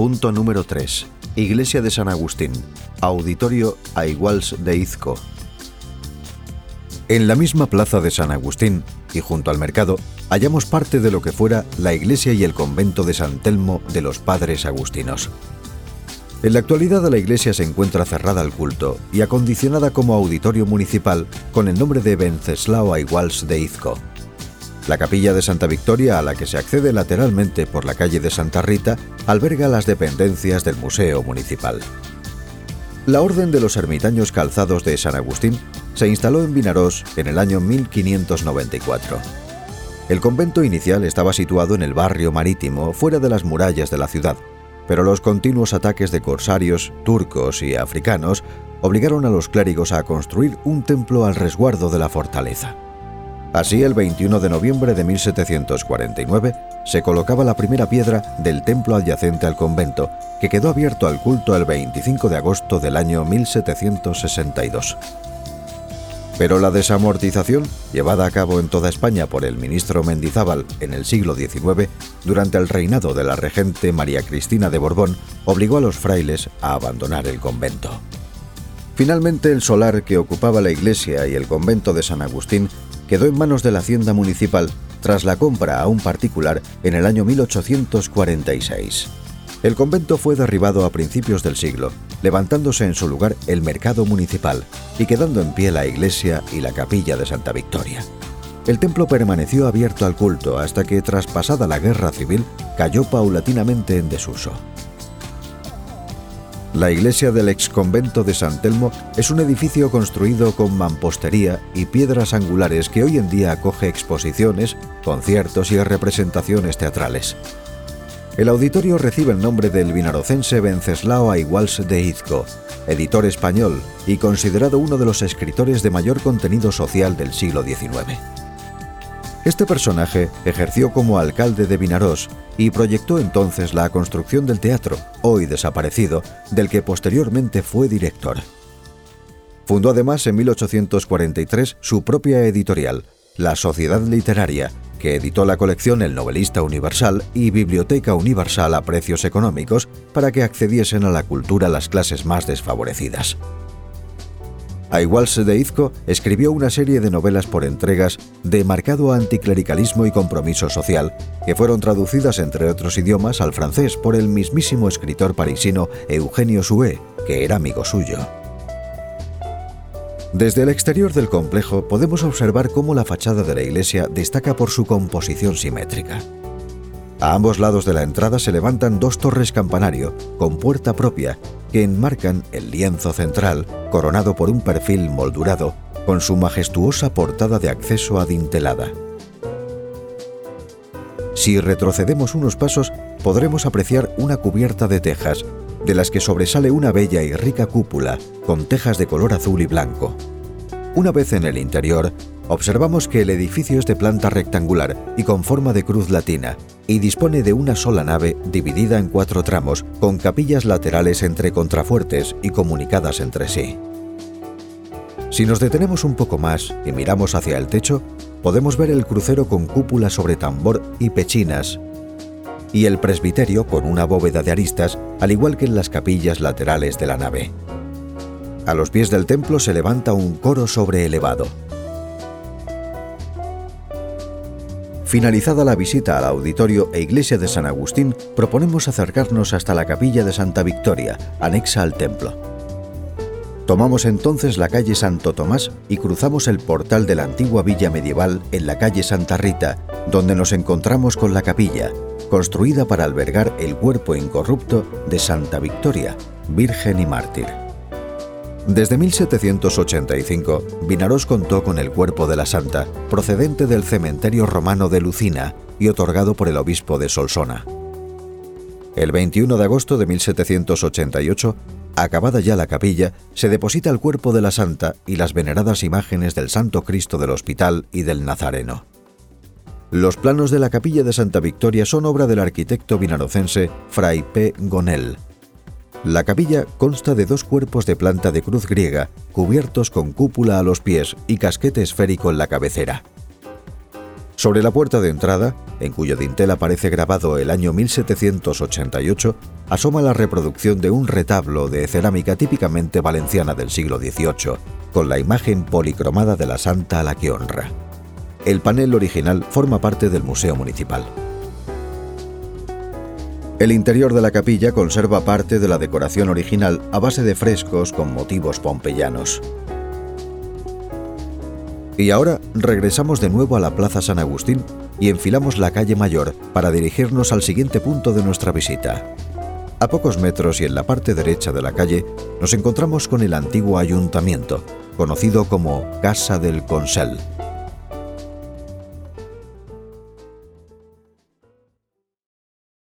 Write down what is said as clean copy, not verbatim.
Punto número 3. Iglesia de San Agustín. Auditorio Aiguals de Izco. En la misma plaza de San Agustín y junto al mercado hallamos parte de lo que fuera la iglesia y el convento de San Telmo de los Padres Agustinos. En la actualidad la iglesia se encuentra cerrada al culto y acondicionada como auditorio municipal con el nombre de Wenceslao Aiguals de Izco. La capilla de Santa Victoria, a la que se accede lateralmente por la calle de Santa Rita, alberga las dependencias del Museo Municipal. La Orden de los Ermitaños Calzados de San Agustín se instaló en Vinaròs en el año 1594. El convento inicial estaba situado en el barrio marítimo, fuera de las murallas de la ciudad, pero los continuos ataques de corsarios, turcos y africanos obligaron a los clérigos a construir un templo al resguardo de la fortaleza. Así, el 21 de noviembre de 1749 se colocaba la primera piedra del templo adyacente al convento, que quedó abierto al culto el 25 de agosto del año 1762. Pero la desamortización, llevada a cabo en toda España por el ministro Mendizábal en el siglo XIX, durante el reinado de la regente María Cristina de Borbón, obligó a los frailes a abandonar el convento. Finalmente, el solar que ocupaba la iglesia y el convento de San Agustín quedó en manos de la hacienda municipal tras la compra a un particular en el año 1846. El convento fue derribado a principios del siglo, levantándose en su lugar el mercado municipal y quedando en pie la iglesia y la capilla de Santa Victoria. El templo permaneció abierto al culto hasta que, traspasada la guerra civil, cayó paulatinamente en desuso. La iglesia del exconvento de San Telmo es un edificio construido con mampostería y piedras angulares que hoy en día acoge exposiciones, conciertos y representaciones teatrales. El auditorio recibe el nombre del vinarocense Wenceslao Aiguals de Izco, editor español y considerado uno de los escritores de mayor contenido social del siglo XIX. Este personaje ejerció como alcalde de Vinaròs y proyectó entonces la construcción del teatro, hoy desaparecido, del que posteriormente fue director. Fundó además en 1843 su propia editorial, la Sociedad Literaria, que editó la colección El Novelista Universal y Biblioteca Universal a precios económicos para que accediesen a la cultura las clases más desfavorecidas. Aiguals de Izco escribió una serie de novelas por entregas de marcado anticlericalismo y compromiso social, que fueron traducidas entre otros idiomas al francés por el mismísimo escritor parisino Eugenio Sue, que era amigo suyo. Desde el exterior del complejo podemos observar cómo la fachada de la iglesia destaca por su composición simétrica. A ambos lados de la entrada se levantan dos torres campanario con puerta propia que enmarcan el lienzo central, coronado por un perfil moldurado, con su majestuosa portada de acceso adintelada. Si retrocedemos unos pasos, podremos apreciar una cubierta de tejas, de las que sobresale una bella y rica cúpula, con tejas de color azul y blanco. Una vez en el interior, observamos que el edificio es de planta rectangular y con forma de cruz latina, y dispone de una sola nave dividida en 4 tramos, con capillas laterales entre contrafuertes y comunicadas entre sí. Si nos detenemos un poco más y miramos hacia el techo, podemos ver el crucero con cúpula sobre tambor y pechinas, y el presbiterio con una bóveda de aristas, al igual que en las capillas laterales de la nave. A los pies del templo se levanta un coro sobreelevado. Finalizada la visita al auditorio e iglesia de San Agustín, proponemos acercarnos hasta la capilla de Santa Victoria, anexa al templo. Tomamos entonces la calle Santo Tomás y cruzamos el portal de la antigua villa medieval en la calle Santa Rita, donde nos encontramos con la capilla, construida para albergar el cuerpo incorrupto de Santa Victoria, virgen y mártir. Desde 1785, Vinaròs contó con el cuerpo de la santa, procedente del cementerio romano de Lucina y otorgado por el obispo de Solsona. El 21 de agosto de 1788, acabada ya la capilla, se deposita el cuerpo de la santa y las veneradas imágenes del Santo Cristo del Hospital y del Nazareno. Los planos de la capilla de Santa Victoria son obra del arquitecto vinarocense Fray P. Gonell. La capilla consta de 2 cuerpos de planta de cruz griega, cubiertos con cúpula a los pies y casquete esférico en la cabecera. Sobre la puerta de entrada, en cuyo dintel aparece grabado el año 1788, asoma la reproducción de un retablo de cerámica típicamente valenciana del siglo XVIII, con la imagen policromada de la santa a la que honra. El panel original forma parte del Museo Municipal. El interior de la capilla conserva parte de la decoración original a base de frescos con motivos pompeyanos. Y ahora regresamos de nuevo a la Plaza San Agustín y enfilamos la calle Mayor para dirigirnos al siguiente punto de nuestra visita. A pocos metros y en la parte derecha de la calle nos encontramos con el antiguo ayuntamiento, conocido como Casa del Consell.